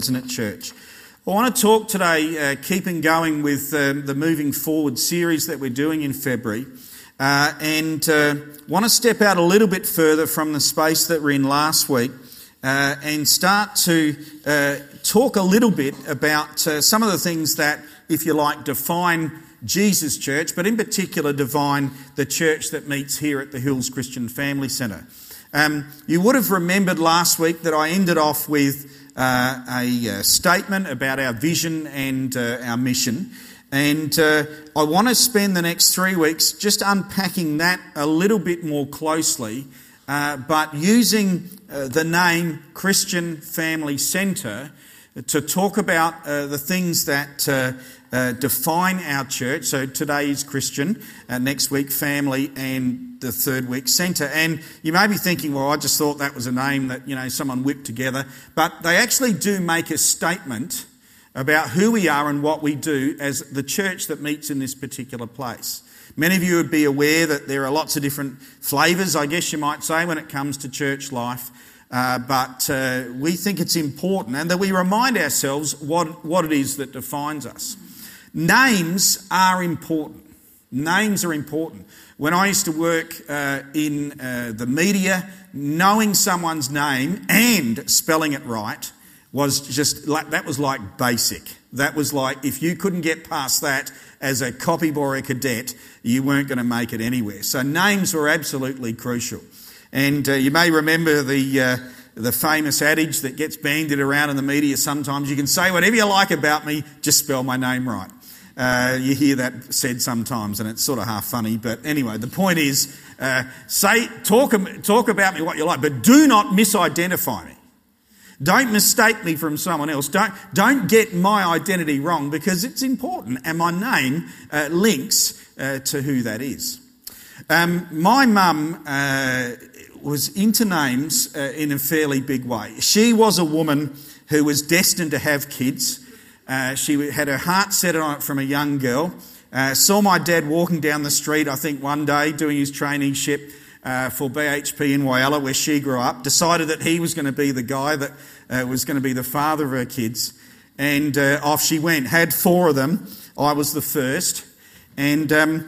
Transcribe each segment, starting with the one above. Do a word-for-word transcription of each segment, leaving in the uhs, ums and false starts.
At church. I want to talk today, uh, keeping going with um, the Moving Forward series that we're doing in February, uh, and uh, want to step out a little bit further from the space that we're in last week uh, and start to uh, talk a little bit about uh, some of the things that, if you like, define Jesus Church, but in particular define the church that meets here at the Hills Christian Family Centre. Um, you would have remembered last week that I ended off with Uh, a uh, statement about our vision and uh, our mission, and uh, I want to spend the next three weeks just unpacking that a little bit more closely, uh, but using uh, the name Christian Family Centre to talk about uh, the things that uh, uh, define our church. So today is Christian, uh, next week Family, and the third week Centre. And you may be thinking, well, I just thought that was a name that, you know, someone whipped together. But they actually do make a statement about who we are and what we do as the church that meets in this particular place. Many of you would be aware that there are lots of different flavours, I guess you might say, when it comes to church life. Uh, but uh, we think it's important, and that we remind ourselves what, what it is that defines us. Names are important. Names are important. When I used to work uh, in uh, the media, knowing someone's name and spelling it right was just like, that was like basic. That was like, if you couldn't get past that as a copy boy or a cadet, you weren't going to make it anywhere. So names were absolutely crucial. And uh, you may remember the uh, the famous adage that gets bandied around in the media sometimes: you can say whatever you like about me, just spell my name right. Uh, you hear that said sometimes, and it's sort of half funny. But anyway, the point is, uh, say talk talk about me what you like, but do not misidentify me. Don't mistake me from someone else. Don't don't get my identity wrong, because it's important, and my name uh, links uh, to who that is. Um, my mum uh, was into names uh, in a fairly big way. She was a woman who was destined to have kids. Uh, she had her heart set on it from a young girl. Uh, saw my dad walking down the street, I think one day, doing his traineeship uh, for B H P in Whyalla, where she grew up. Decided that he was going to be the guy that uh, was going to be the father of her kids. And uh, off she went. Had four of them. I was the first. And um,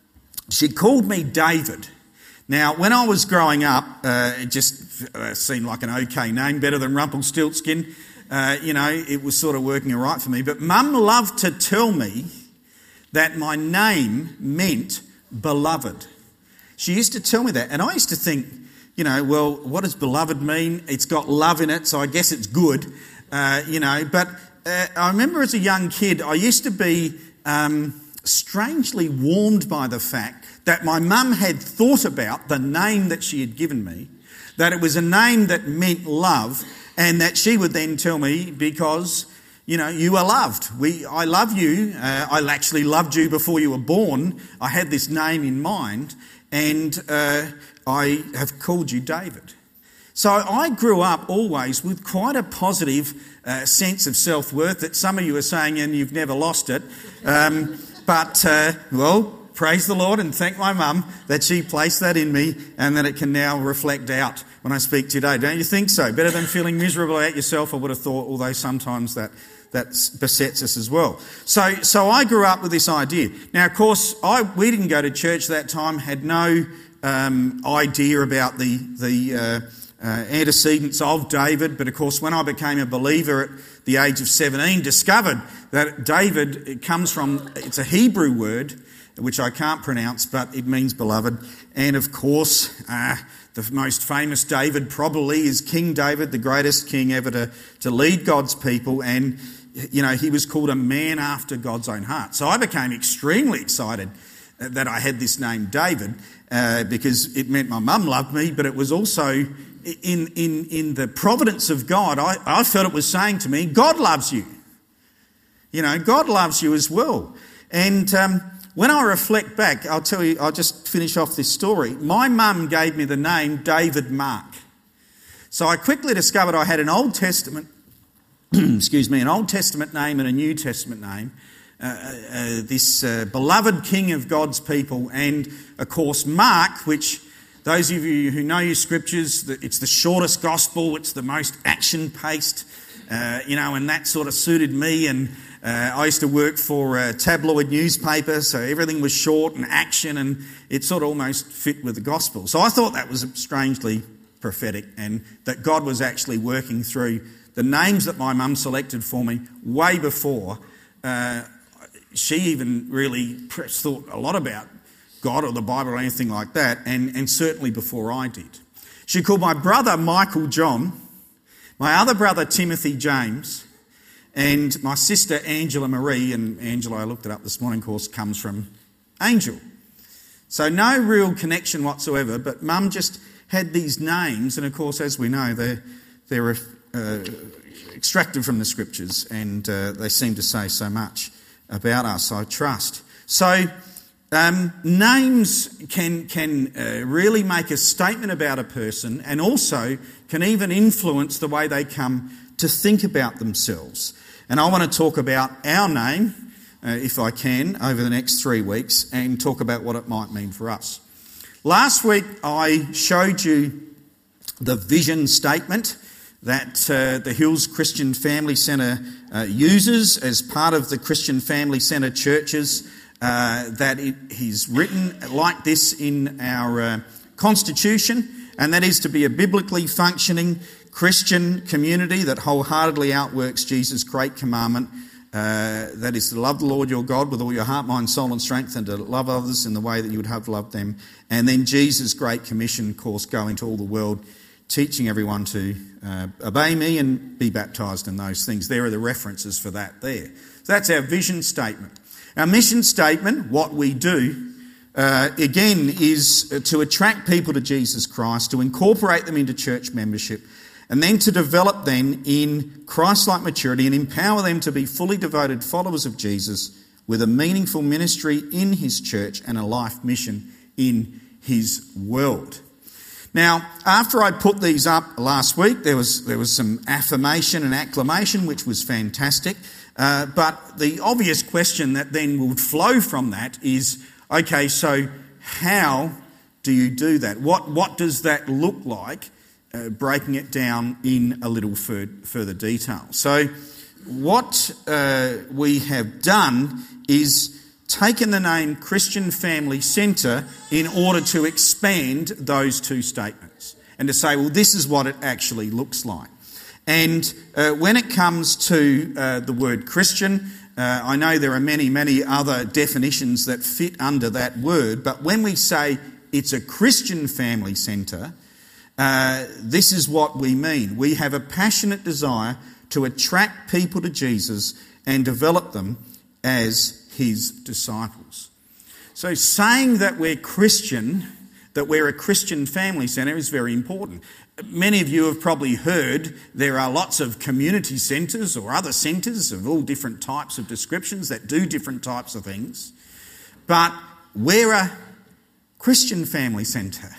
she called me David. Now, when I was growing up, uh, it just uh, seemed like an okay name, better than Rumpelstiltskin. Uh, you know, it was sort of working all right for me. But Mum loved to tell me that my name meant beloved. She used to tell me that. And I used to think, you know, well, what does beloved mean? It's got love in it, so I guess it's good, uh, you know. But uh, I remember as a young kid, I used to be um, strangely warmed by the fact that my mum had thought about the name that she had given me, that it was a name that meant love, and that she would then tell me, because, you know, you are loved. We, I love you. Uh, I actually loved you before you were born. I had this name in mind, and uh, I have called you David. So I grew up always with quite a positive uh, sense of self-worth that some of you are saying, and you've never lost it. Um, but, uh, well... Praise the Lord, and thank my mum that she placed that in me and that it can now reflect out when I speak today. Don't you think so? Better than feeling miserable about yourself, I would have thought, although sometimes that, that besets us as well. So so I grew up with this idea. Now, of course, I we didn't go to church that time, had no um, idea about the, the uh, uh, antecedents of David, but of course when I became a believer at the age of seventeen, discovered that David, it comes from, it's a Hebrew word, which I can't pronounce, but it means beloved. And of course, uh, the most famous David probably is King David, the greatest king ever to, to lead God's people. And, you know, he was called a man after God's own heart. So I became extremely excited that I had this name David, uh, because it meant my mum loved me, but it was also in, in, in the providence of God. I, I felt it was saying to me, God loves you. You know, God loves you as well. And, um, when I reflect back, I'll tell you, I'll just finish off this story. My mum gave me the name David Mark. So I quickly discovered I had an Old Testament, excuse me, an Old Testament name and a New Testament name. Uh, uh, this uh, beloved king of God's people. And, of course, Mark, which those of you who know your scriptures, it's the shortest gospel, it's the most action-paced uh, you know, and that sort of suited me. And uh, I used to work for a tabloid newspaper, so everything was short and action, and it sort of almost fit with the gospel. So I thought that was strangely prophetic, and that God was actually working through the names that my mum selected for me way before uh, she even really thought a lot about God or the Bible or anything like that, and, and certainly before I did. She called my brother Michael John, my other brother Timothy James, and my sister Angela Marie, and Angela, I looked it up this morning, of course, comes from Angel. So no real connection whatsoever, but Mum just had these names, and of course, as we know, they're, they're uh, extracted from the Scriptures, and uh, they seem to say so much about us, I trust. So um, names can, can uh, really make a statement about a person, and also can even influence the way they come to think about themselves. And I want to talk about our name, uh, if I can, over the next three weeks, and talk about what it might mean for us. Last week I showed you the vision statement that uh, the Hills Christian Family Centre uh, uses as part of the Christian Family Centre churches, uh, that it is written like this in our uh, constitution, and that is to be a biblically functioning Christian community that wholeheartedly outworks Jesus' great commandment, uh, that is to love the Lord your God with all your heart, mind, soul and strength, and to love others in the way that you would have loved them. And then Jesus' great commission, of course, go into all the world, teaching everyone to uh, obey me and be baptised in those things. There are the references for that there. So that's our vision statement. Our mission statement, what we do, uh, again, is to attract people to Jesus Christ, to incorporate them into church membership, and then to develop them in Christ-like maturity and empower them to be fully devoted followers of Jesus with a meaningful ministry in his church and a life mission in his world. Now, after I put these up last week, there was there was some affirmation and acclamation, which was fantastic. Uh, but the obvious question that then would flow from that is, okay, so how do you do that? What what does that look like? Uh, breaking it down in a little fur- further detail. So what uh, we have done is taken the name Christian Family Centre in order to expand those two statements and to say, well, this is what it actually looks like. And uh, when it comes to uh, the word Christian, uh, I know there are many, many other definitions that fit under that word, but when we say it's a Christian family centre, Uh, this is what we mean. We have a passionate desire to attract people to Jesus and develop them as his disciples. So saying that we're Christian, that we're a Christian family centre is very important. Many of you have probably heard there are lots of community centres or other centres of all different types of descriptions that do different types of things. But we're a Christian family centre.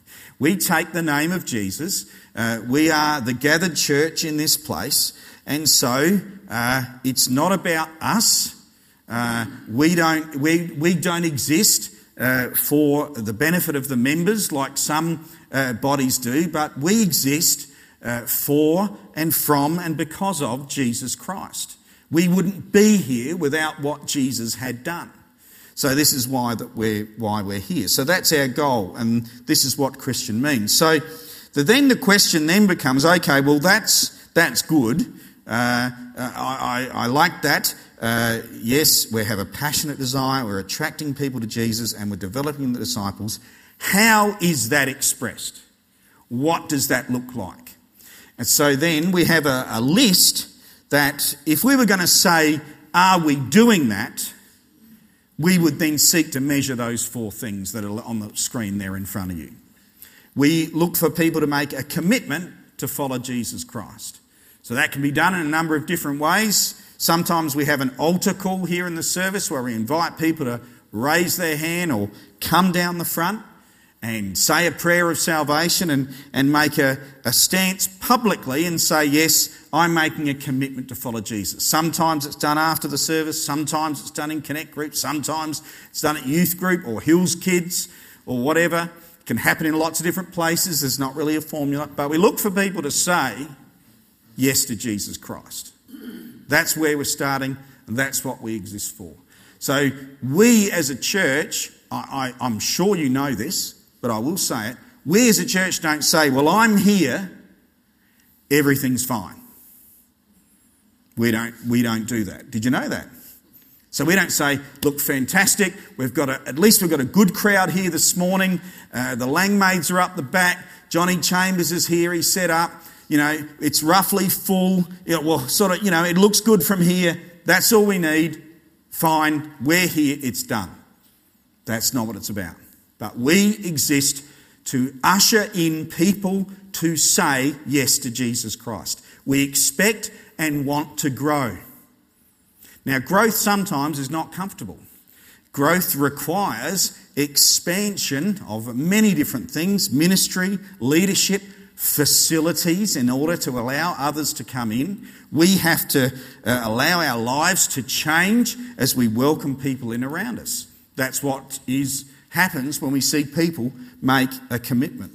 We take the name of Jesus. Uh, we are the gathered church in this place. And so uh, it's not about us. Uh, we don't we, we don't exist uh, for the benefit of the members like some uh, bodies do, but we exist uh, for and from and because of Jesus Christ. We wouldn't be here without what Jesus had done. So this is why that we're why we're here. So that's our goal, and this is what Christian means. So the, then the question then becomes, okay, well that's that's good. Uh, I, I, I like that. Uh, yes, we have a passionate desire. We're attracting people to Jesus, and we're developing the disciples. How is that expressed? What does that look like? And so then we have a, a list that if we were going to say, are we doing that? We would then seek to measure those four things that are on the screen there in front of you. We look for people to make a commitment to follow Jesus Christ. So that can be done in a number of different ways. Sometimes we have an altar call here in the service where we invite people to raise their hand or come down the front and say a prayer of salvation and, and make a, a stance publicly and say, yes, I'm making a commitment to follow Jesus. Sometimes it's done after the service, sometimes it's done in Connect Group, sometimes it's done at youth group or Hills Kids or whatever. It can happen in lots of different places. There's not really a formula. But we look for people to say, yes to Jesus Christ. That's where we're starting, and that's what we exist for. So we as a church, I, I, I'm sure you know this, but I will say it, we as a church don't say, well, I'm here, everything's fine. We don't, we don't do that. Did you know that? So we don't say, look, fantastic, we've got a, at least we've got a good crowd here this morning. Uh, the Langmaids are up the back. Johnny Chambers is here, he's set up. You know, it's roughly full. You know, well, sort of, you know, it looks good from here. That's all we need. Fine, we're here, it's done. That's not what it's about. But we exist to usher in people to say yes to Jesus Christ. We expect and want to grow. Now, growth sometimes is not comfortable. Growth requires expansion of many different things, ministry, leadership, facilities in order to allow others to come in. We have to uh, allow our lives to change as we welcome people in around us. That's what is happens when we see people make a commitment.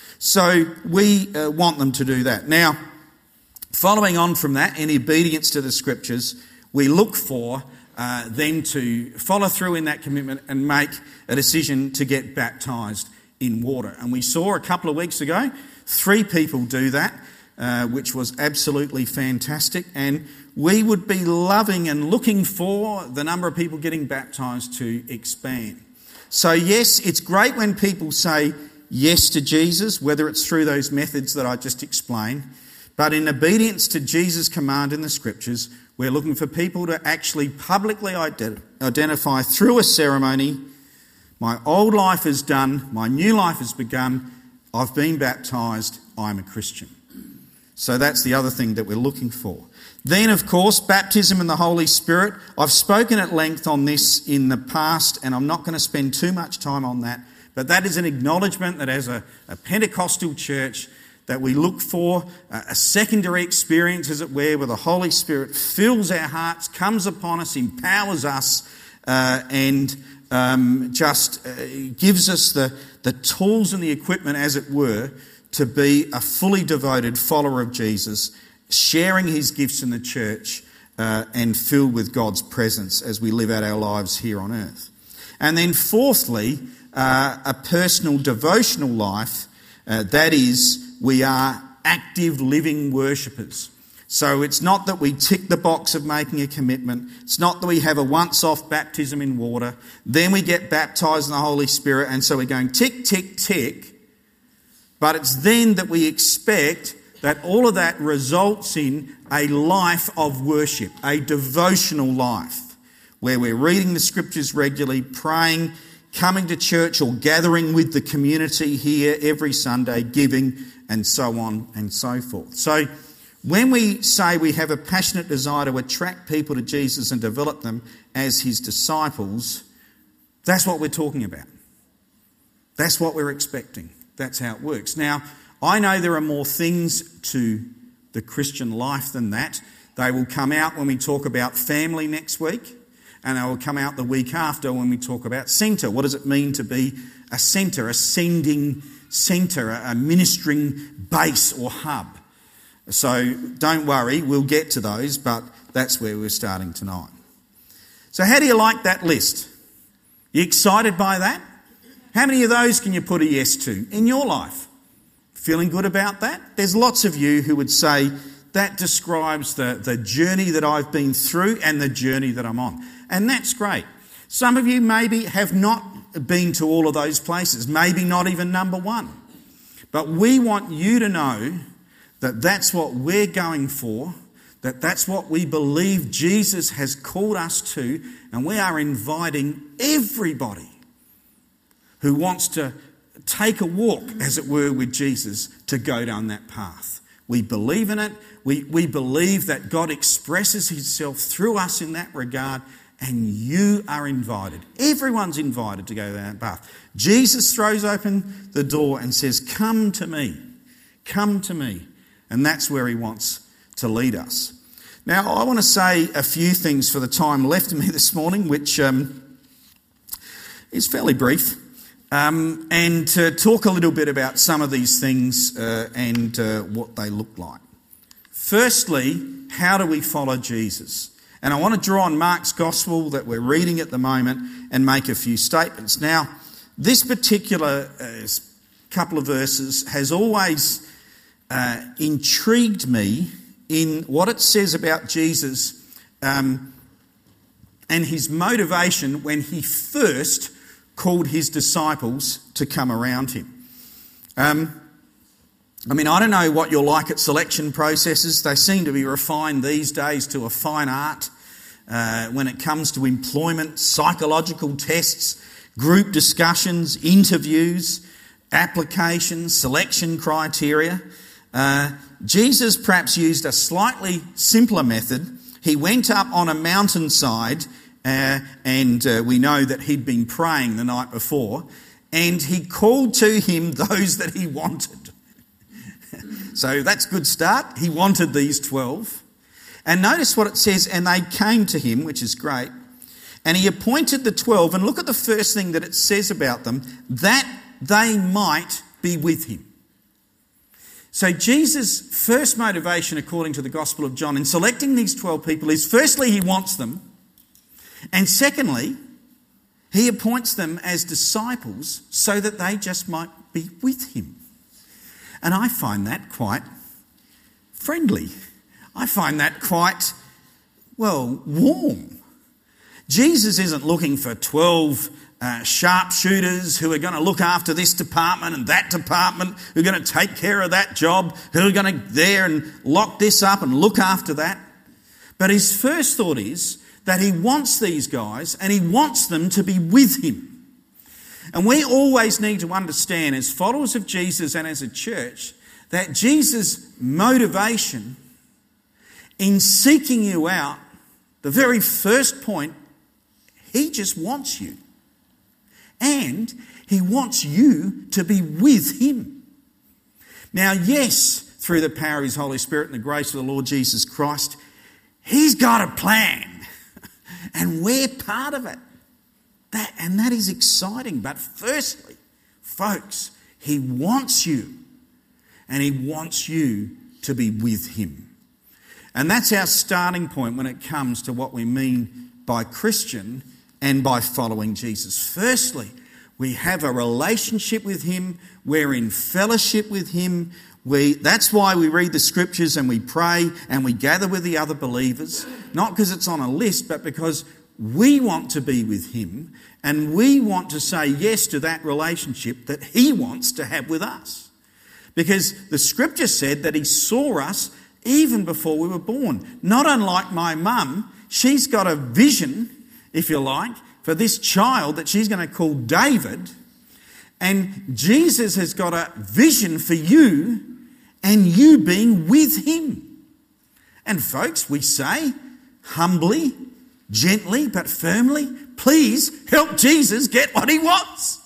So we uh, want them to do that. Now, following on from that, in obedience to the Scriptures, we look for uh, them to follow through in that commitment and make a decision to get baptised in water. And we saw a couple of weeks ago, three people do that, uh, which was absolutely fantastic. And we would be loving and looking for the number of people getting baptised to expand. So yes, it's great when people say yes to Jesus, whether it's through those methods that I just explained. But in obedience to Jesus' command in the Scriptures, we're looking for people to actually publicly ident- identify through a ceremony, my old life is done, my new life has begun, I've been baptised, I'm a Christian. So that's the other thing that we're looking for. Then, of course, baptism in the Holy Spirit. I've spoken at length on this in the past, and I'm not going to spend too much time on that, but that is an acknowledgement that as a, a Pentecostal church, that we look for a secondary experience, as it were, where the Holy Spirit fills our hearts, comes upon us, empowers us, uh, and um, just uh, gives us the, the tools and the equipment, as it were, to be a fully devoted follower of Jesus, sharing his gifts in the church uh, and filled with God's presence as we live out our lives here on earth. And then fourthly, uh, a personal devotional life, uh, that is, we are active living worshippers. So it's not that we tick the box of making a commitment. It's not that we have a once-off baptism in water. Then we get baptised in the Holy Spirit, and so we're going tick, tick, tick. But it's then that we expect that all of that results in a life of worship, a devotional life, where we're reading the Scriptures regularly, praying, coming to church or gathering with the community here every Sunday, giving, and so on and so forth. So when we say we have a passionate desire to attract people to Jesus and develop them as his disciples, that's what we're talking about. That's what we're expecting. That's how it works. Now, I know there are more things to the Christian life than that. They will come out when we talk about family next week, and they will come out the week after when we talk about centre. What does it mean to be a centre, a sending centre, a ministering base or hub? So don't worry, we'll get to those, but that's where we're starting tonight. So how do you like that list? You excited by that? How many of those can you put a yes to in your life? Feeling good about that? There's lots of you who would say that describes the, the journey that I've been through and the journey that I'm on. And that's great. Some of you maybe have not been to all of those places, maybe not even number one. But we want you to know that that's what we're going for, that that's what we believe Jesus has called us to, and we are inviting everybody who wants to take a walk, as it were, with Jesus to go down that path. We believe in it. We, we believe that God expresses himself through us in that regard, and you are invited. Everyone's invited to go down that path. Jesus throws open the door and says, come to me, come to me. And that's where he wants to lead us. Now, I want to say a few things for the time left of me this morning, which um, is fairly brief. Um, and to talk a little bit about some of these things uh, and uh, what they look like. Firstly, how do we follow Jesus? And I want to draw on Mark's Gospel that we're reading at the moment and make a few statements. Now, this particular uh, couple of verses has always uh, intrigued me in what it says about Jesus um, and his motivation when he first called his disciples to come around him. Um, I mean, I don't know what you're like at selection processes. They seem to be refined these days to a fine art uh, when it comes to employment, psychological tests, group discussions, interviews, applications, selection criteria. Uh, Jesus perhaps used a slightly simpler method. He went up on a mountainside, uh, and uh, we know that he'd been praying the night before, and he called to him those that he wanted. So that's a good start. He wanted these twelve. And notice what it says, and they came to him, which is great. And he appointed the twelve, and look at the first thing that it says about them, that they might be with him. So Jesus' first motivation, according to the Gospel of John, in selecting these twelve people is, firstly, he wants them. And secondly, he appoints them as disciples so that they just might be with him. And I find that quite friendly. I find that quite, well, warm. Jesus isn't looking for twelve uh, sharpshooters who are going to look after this department and that department, who are going to take care of that job, who are going to there and lock this up and look after that. But his first thought is that he wants these guys and he wants them to be with him. And we always need to understand, as followers of Jesus and as a church, that Jesus' motivation in seeking you out, the very first point, he just wants you. And he wants you to be with him. Now, yes, through the power of his Holy Spirit and the grace of the Lord Jesus Christ, he's got a plan. And we're part of it. That, and that is exciting. But firstly, folks, he wants you. And he wants you to be with him. And that's our starting point when it comes to what we mean by Christian and by following Jesus. Firstly, we have a relationship with him. We're in fellowship with him. We, that's why we read the scriptures and we pray and we gather with the other believers. Not because it's on a list, but because we want to be with him and we want to say yes to that relationship that he wants to have with us. Because the scripture said that he saw us even before we were born. Not unlike my mum, she's got a vision, if you like, for this child that she's going to call David. And Jesus has got a vision for you and you being with him. And folks, we say humbly, gently but firmly, please help Jesus get what he wants.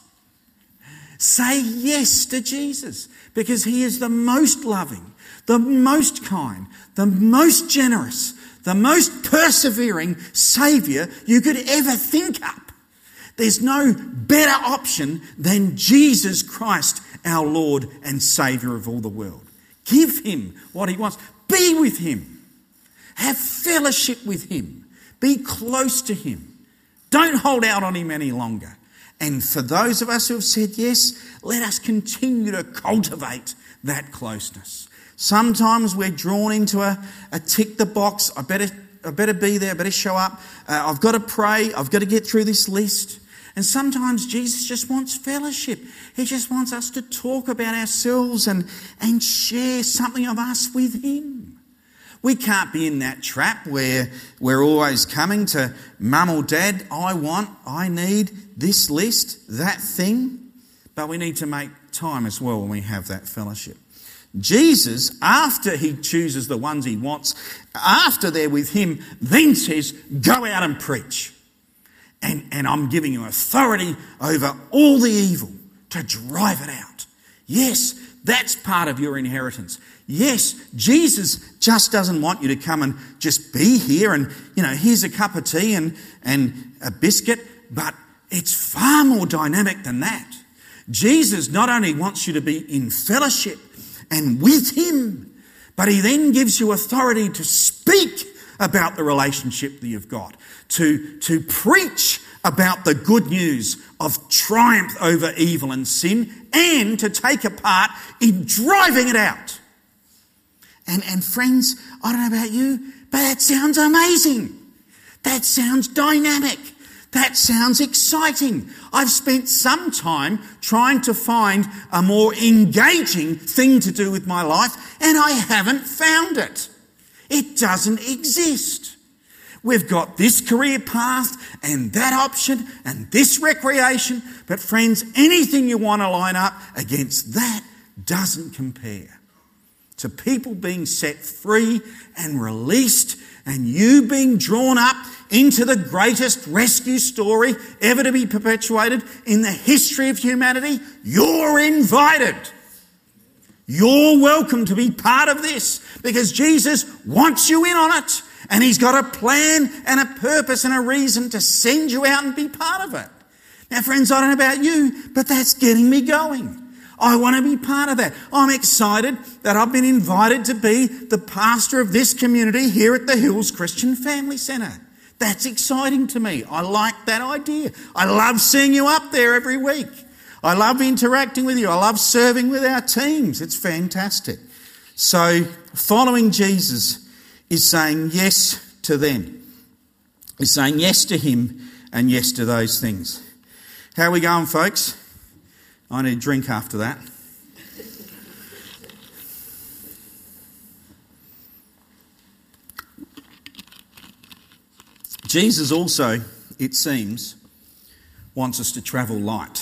Say yes to Jesus because he is the most loving, the most kind, the most generous, the most persevering Saviour you could ever think up. There's no better option than Jesus Christ, our Lord and Saviour of all the world. Give him what he wants. Be with him. Have fellowship with him. Be close to him. Don't hold out on him any longer. And for those of us who have said yes, let us continue to cultivate that closeness. Sometimes we're drawn into a, a tick the box. I better, I better be there. I better show up. Uh, I've got to pray. I've got to get through this list. And sometimes Jesus just wants fellowship. He just wants us to talk about ourselves and, and share something of us with him. We can't be in that trap where we're always coming to mum or dad, I want, I need this list, that thing. But we need to make time as well when we have that fellowship. Jesus, after he chooses the ones he wants, after they're with him, then says, go out and preach. And, and I'm giving you authority over all the evil to drive it out. Yes, that's part of your inheritance. Yes, Jesus just doesn't want you to come and just be here and, you know, here's a cup of tea and, and a biscuit, but it's far more dynamic than that. Jesus not only wants you to be in fellowship and with him, But he then gives you authority to speak about the relationship that you've got, to, to preach about the good news of triumph over evil and sin, and to take a part in driving it out. And, and friends, I don't know about you, but that sounds amazing. That sounds dynamic. That sounds exciting. I've spent some time trying to find a more engaging thing to do with my life, and I haven't found it. It doesn't exist. We've got this career path and that option and this recreation, but friends, anything you want to line up against that doesn't compare to people being set free and released, and you being drawn up into the greatest rescue story ever to be perpetuated in the history of humanity. You're invited. You're welcome to be part of this, because Jesus wants you in on it, and he's got a plan and a purpose and a reason to send you out and be part of it. Now, friends, I don't know about you, but that's getting me going. I want to be part of that. I'm excited that I've been invited to be the pastor of this community here at the Hills Christian Family Centre. That's exciting to me. I like that idea. I love seeing you up there every week. I love interacting with you. I love serving with our teams. It's fantastic. So following Jesus is saying yes to them. Is saying yes to him and yes to those things. How are we going, folks? I need a drink after that. Jesus also, it seems, wants us to travel light.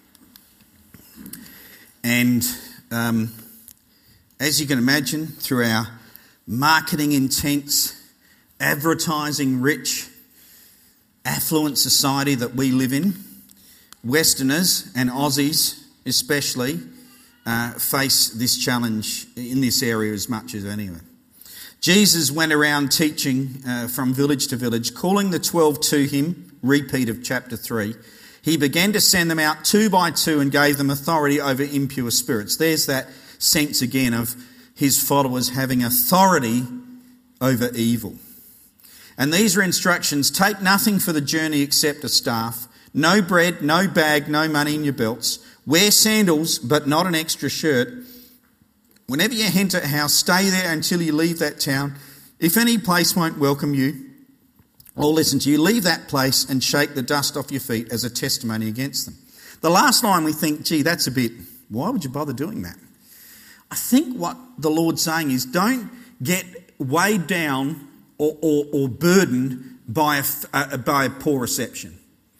And um, as you can imagine, through our marketing intense, advertising rich, affluent society that we live in, Westerners and Aussies especially uh, face this challenge in this area as much as anyone. Jesus went around teaching uh, from village to village, calling the twelve to him, repeat of chapter three. He began to send them out two by two and gave them authority over impure spirits. There's that sense again of his followers having authority over evil. And these are instructions: take nothing for the journey except a staff, no bread, no bag, no money in your belts. Wear sandals, but not an extra shirt. Whenever you enter a house, stay there until you leave that town. If any place won't welcome you or listen to you, leave that place and shake the dust off your feet as a testimony against them. The last line we think, gee, that's a bit, why would you bother doing that? I think what the Lord's saying is, don't get weighed down or, or, or burdened by a, uh, by a poor reception.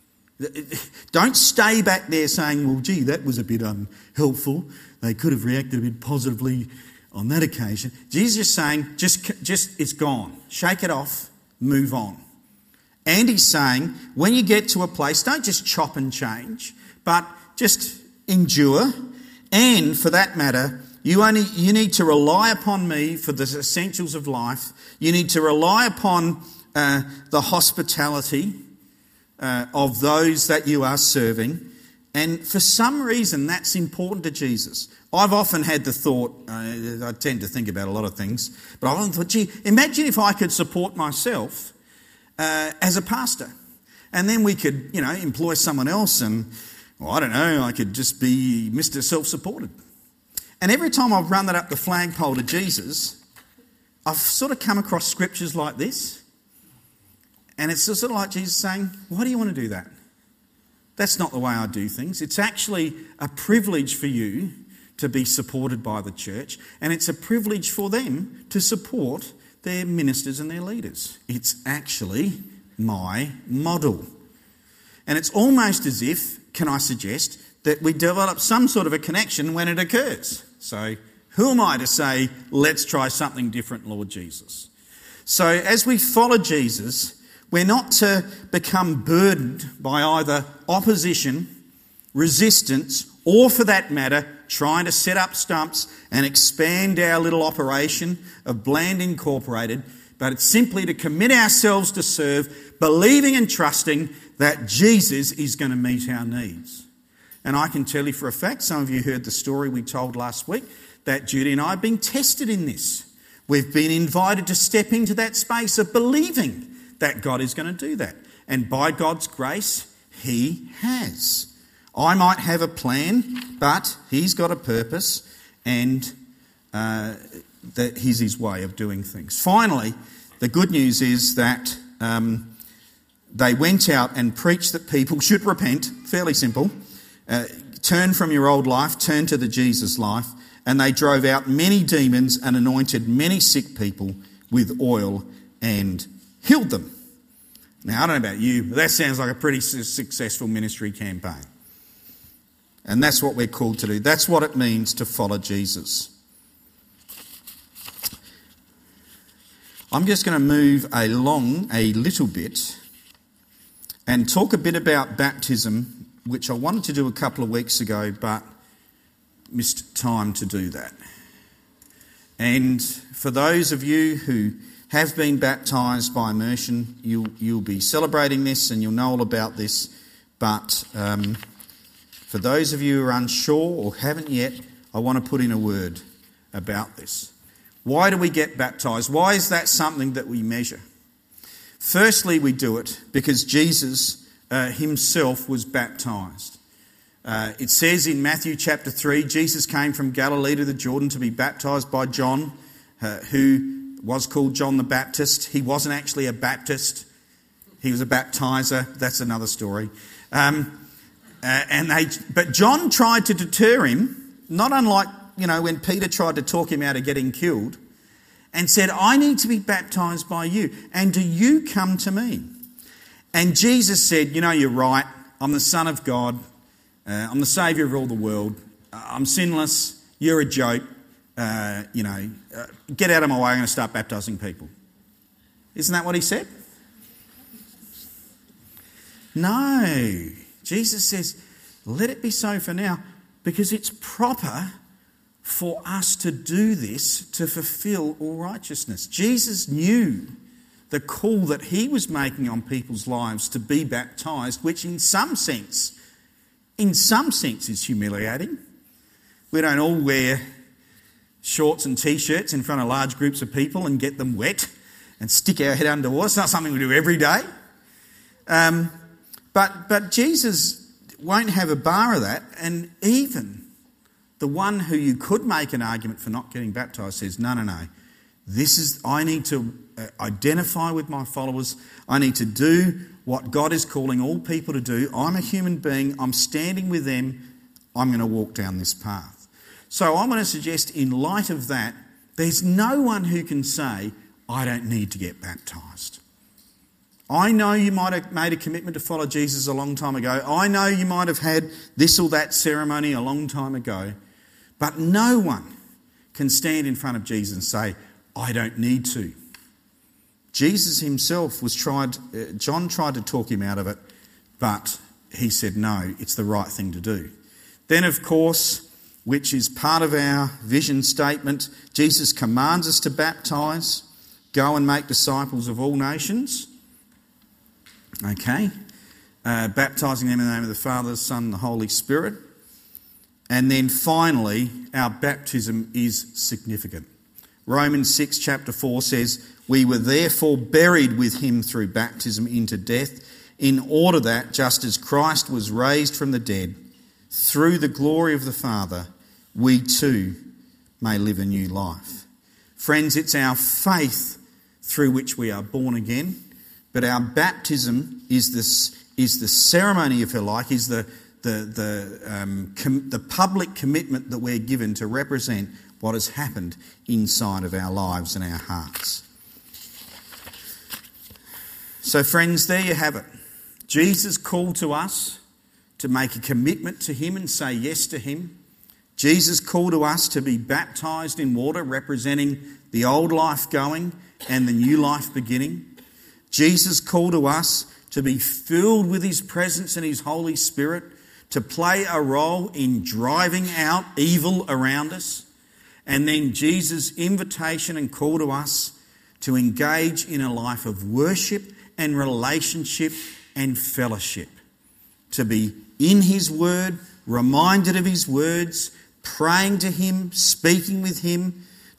Don't stay back there saying, well, gee, that was a bit unhelpful. They could have reacted a bit positively on that occasion. Jesus is saying, just, just it's gone. Shake it off, move on. And he's saying, when you get to a place, don't just chop and change, but just endure. And for that matter, you only you need to rely upon me for the essentials of life. You need to rely upon uh, the hospitality Uh, of those that you are serving. And for some reason, that's important to Jesus. I've often had the thought, uh, I tend to think about a lot of things, but I've often thought, gee, imagine if I could support myself uh, as a pastor. And then we could, you know, employ someone else and, well, I don't know, I could just be Mister Self-Supported. And every time I've run that up the flagpole to Jesus, I've sort of come across scriptures like this. And it's sort of like Jesus saying, why do you want to do that? That's not the way I do things. It's actually a privilege for you to be supported by the church, and it's a privilege for them to support their ministers and their leaders. It's actually my model. And it's almost as if, can I suggest, that we develop some sort of a connection when it occurs. So who am I to say, let's try something different, Lord Jesus? So as we follow Jesus, we're not to become burdened by either opposition, resistance, or for that matter, trying to set up stumps and expand our little operation of Bland Incorporated, but it's simply to commit ourselves to serve, believing and trusting that Jesus is going to meet our needs. And I can tell you for a fact, some of you heard the story we told last week, that Judy and I have been tested in this. We've been invited to step into that space of believing that God is going to do that. And by God's grace, he has. I might have a plan, but he's got a purpose, and uh, that he's his way of doing things. Finally, the good news is that um, they went out and preached that people should repent, fairly simple, uh, turn from your old life, turn to the Jesus life, and they drove out many demons and anointed many sick people with oil and healed them. Now, I don't know about you, but that sounds like a pretty successful ministry campaign. And that's what we're called to do. That's what it means to follow Jesus. I'm just going to move along a little bit and talk a bit about baptism, which I wanted to do a couple of weeks ago, but missed time to do that. And for those of you who have been baptised by immersion, you'll, you'll be celebrating this and you'll know all about this, but um, for those of you who are unsure or haven't yet, I want to put in a word about this. Why do we get baptised? Why is that something that we measure? Firstly, we do it because Jesus uh, himself was baptised. Uh, it says in Matthew chapter three, Jesus came from Galilee to the Jordan to be baptised by John, uh, who was called John the Baptist. He wasn't actually a Baptist. He was a baptizer. That's another story. Um, uh, and they, but John tried to deter him, not unlike, you know, when Peter tried to talk him out of getting killed, and said, I need to be baptised by you, and do you come to me? And Jesus said, you know, you're right. I'm the Son of God. Uh, I'm the Saviour of all the world. Uh, I'm sinless. You're a joke. Uh, you know, uh, get out of my way. I'm going to start baptising people. Isn't that what he said? No. Jesus says, let it be so for now, because it's proper for us to do this to fulfill all righteousness. Jesus knew the call that he was making on people's lives to be baptised, which in some sense, in some sense is humiliating. We don't all wear shorts and t-shirts in front of large groups of people and get them wet and stick our head under water. It's not something we do every day. Um, but, but Jesus won't have a bar of that, and even the one who you could make an argument for not getting baptised says, no, no, no. This is, I need to identify with my followers. I need to do what God is calling all people to do. I'm a human being. I'm standing with them. I'm going to walk down this path. So I'm going to suggest, in light of that, there's no one who can say, I don't need to get baptised. I know you might have made a commitment to follow Jesus a long time ago. I know you might have had this or that ceremony a long time ago. But no one can stand in front of Jesus and say, I don't need to. Jesus himself was tried, uh, John tried to talk him out of it, but he said, no, it's the right thing to do. Then, of course, which is part of our vision statement, Jesus commands us to baptise, go and make disciples of all nations. Okay, uh, baptising them in the name of the Father, the Son, and the Holy Spirit. And then finally, our baptism is significant. Romans six chapter four says, we were therefore buried with him through baptism into death, in order that, just as Christ was raised from the dead, through the glory of the Father, we too may live a new life. Friends, it's our faith through which we are born again, but our baptism is this is the ceremony, if you like, is the the the um, com- the public commitment that we're given to represent what has happened inside of our lives and our hearts. So, friends, there you have it. Jesus called to us to make a commitment to him and say yes to him. Jesus called to us to be baptised in water, representing the old life going and the new life beginning. Jesus called to us to be filled with his presence and his Holy Spirit, to play a role in driving out evil around us. And then Jesus' invitation and call to us to engage in a life of worship and relationship and fellowship, to be in his word, reminded of his words, praying to him, speaking with him,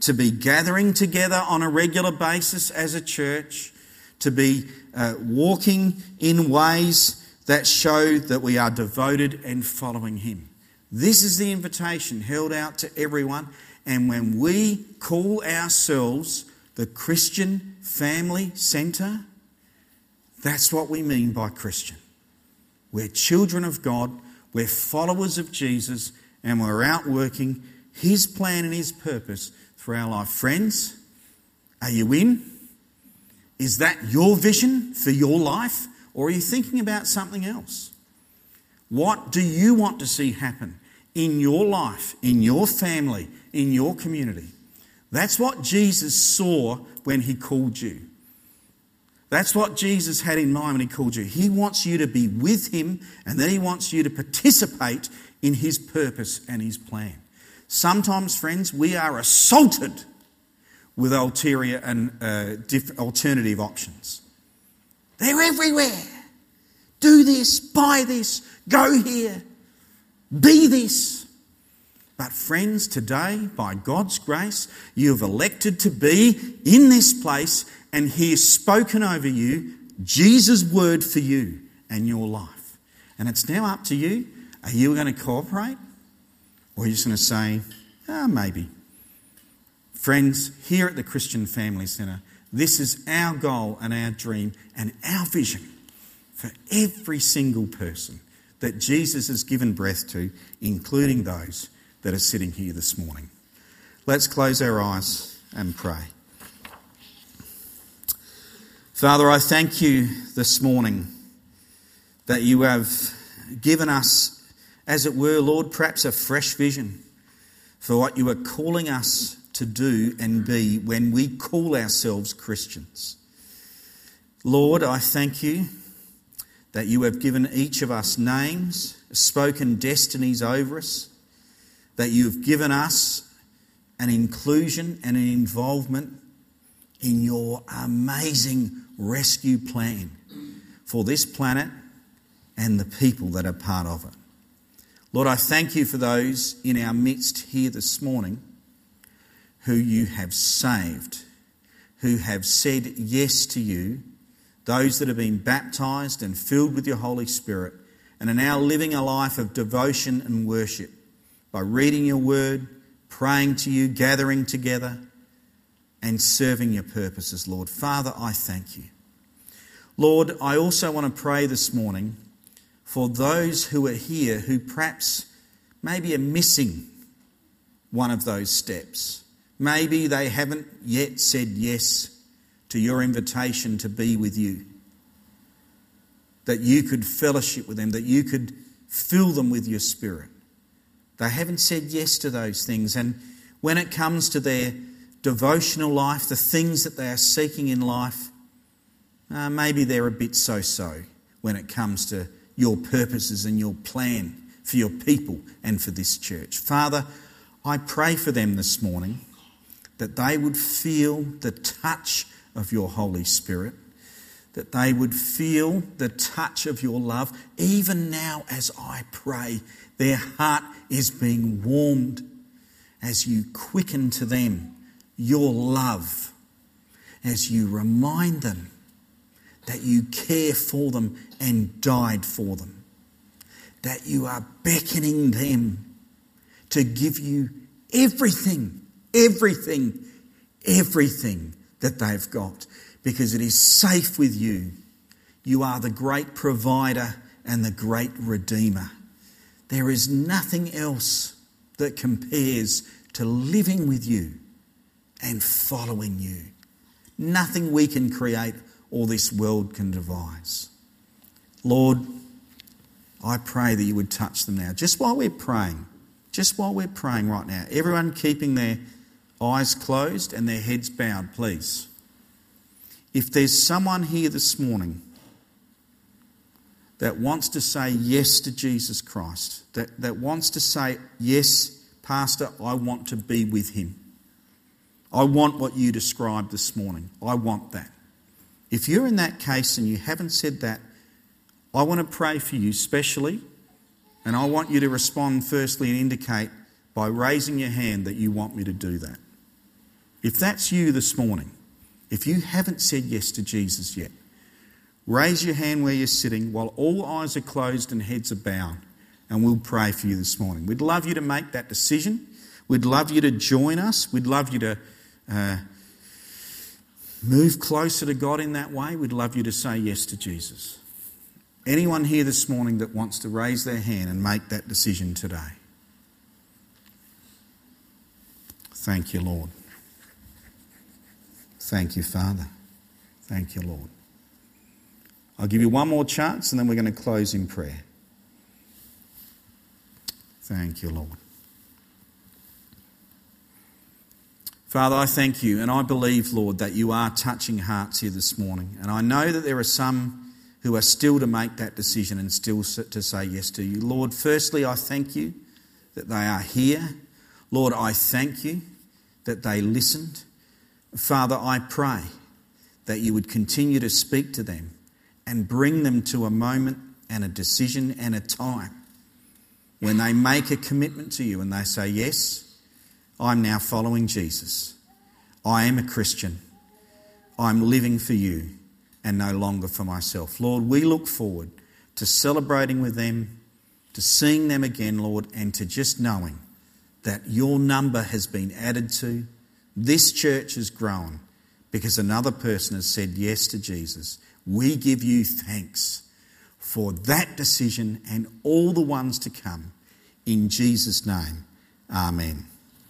to be gathering together on a regular basis as a church, to be uh, walking in ways that show that we are devoted and following him. This is the invitation held out to everyone. And when we call ourselves the Christian Family Centre, that's what we mean by Christian. We're children of God, we're followers of Jesus, and we're out working his plan and his purpose for our life. Friends, are you in? Is that your vision for your life? Or are you thinking about something else? What do you want to see happen in your life, in your family, in your community? That's what Jesus saw when he called you. That's what Jesus had in mind when he called you. He wants you to be with him, and then he wants you to participate in his purpose and his plan. Sometimes, friends, we are assaulted with ulterior and uh, diff- alternative options. They're everywhere. Do this, buy this, go here, be this. But friends, today, by God's grace, you have elected to be in this place, and he has spoken over you Jesus' word for you and your life. And it's now up to you. Are you going to cooperate? Or are you just going to say, ah, maybe? Friends, here at the Christian Family Centre, this is our goal and our dream and our vision for every single person that Jesus has given breath to, including those that are sitting here this morning. Let's close our eyes and pray. Father, I thank you this morning that you have given us, as it were, Lord, perhaps a fresh vision for what you are calling us to do and be when we call ourselves Christians. Lord, I thank you that you have given each of us names, spoken destinies over us, that you have given us an inclusion and an involvement in your amazing rescue plan for this planet and the people that are part of it. Lord, I thank you for those in our midst here this morning who you have saved, who have said yes to you, those that have been baptised and filled with your Holy Spirit and are now living a life of devotion and worship by reading your word, praying to you, gathering together and serving your purposes, Lord. Father, I thank you. Lord, I also want to pray this morning for those who are here who perhaps maybe are missing one of those steps. Maybe they haven't yet said yes to your invitation to be with you, that you could fellowship with them, that you could fill them with your Spirit. They haven't said yes to those things, and when it comes to their devotional life, the things that they are seeking in life, uh, maybe they're a bit so-so when it comes to your purposes and your plan for your people and for this church. Father, I pray for them this morning that they would feel the touch of your Holy Spirit, that they would feel the touch of your love. Even now as I pray, their heart is being warmed as you quicken to them your love, as you remind them that you care for them and died for them, that you are beckoning them to give you everything, everything, everything that they've got, because it is safe with you. You are the great provider and the great redeemer. There is nothing else that compares to living with you and following you. Nothing we can create or this world can devise. Lord, I pray that you would touch them now. Just while we're praying, just while we're praying right now, everyone keeping their eyes closed and their heads bowed, please. If there's someone here this morning that wants to say yes to Jesus Christ, that, that wants to say, yes, Pastor, I want to be with him. I want what you described this morning. I want that. If you're in that case and you haven't said that, I want to pray for you specially, and I want you to respond firstly and indicate by raising your hand that you want me to do that. If that's you this morning, if you haven't said yes to Jesus yet, raise your hand where you're sitting while all eyes are closed and heads are bowed, and we'll pray for you this morning. We'd love you to make that decision. We'd love you to join us. We'd love you to uh, move closer to God in that way. We'd love you to say yes to Jesus. Anyone here this morning that wants to raise their hand and make that decision today? Thank you, Lord. Thank you, Father. Thank you, Lord. I'll give you one more chance and then we're going to close in prayer. Thank you, Lord. Father, I thank you and I believe, Lord, that you are touching hearts here this morning. And I know that there are some who are still to make that decision and still to say yes to you. Lord, firstly, I thank you that they are here. Lord, I thank you that they listened. Father, I pray that you would continue to speak to them and bring them to a moment and a decision and a time when they make a commitment to you and they say, yes, I'm now following Jesus. I am a Christian. I'm living for you and no longer for myself. Lord, we look forward to celebrating with them, to seeing them again, Lord, and to just knowing that your number has been added to. This church has grown because another person has said yes to Jesus. We give you thanks for that decision and all the ones to come. In Jesus' name, amen.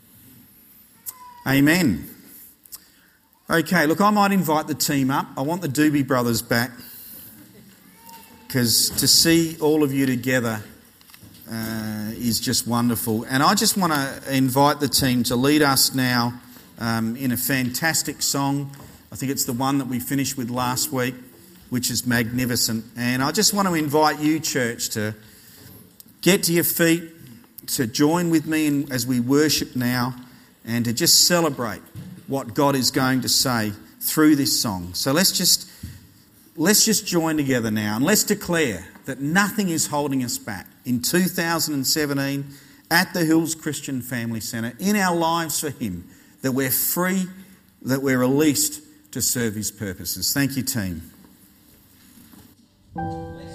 Amen. Okay, look, I might invite the team up. I want the Doobie brothers back because to see all of you together uh, is just wonderful. And I just want to invite the team to lead us now um, in a fantastic song. I think it's the one that we finished with last week, which is magnificent. And I just want to invite you, church, to get to your feet, to join with me in, as we worship now, and to just celebrate what God is going to say through this song. So let's just let's just join together now and let's declare that nothing is holding us back in two thousand seventeen at the Hills Christian Family Centre, in our lives for Him, that we're free, that we're released to serve His purposes. Thank you, team.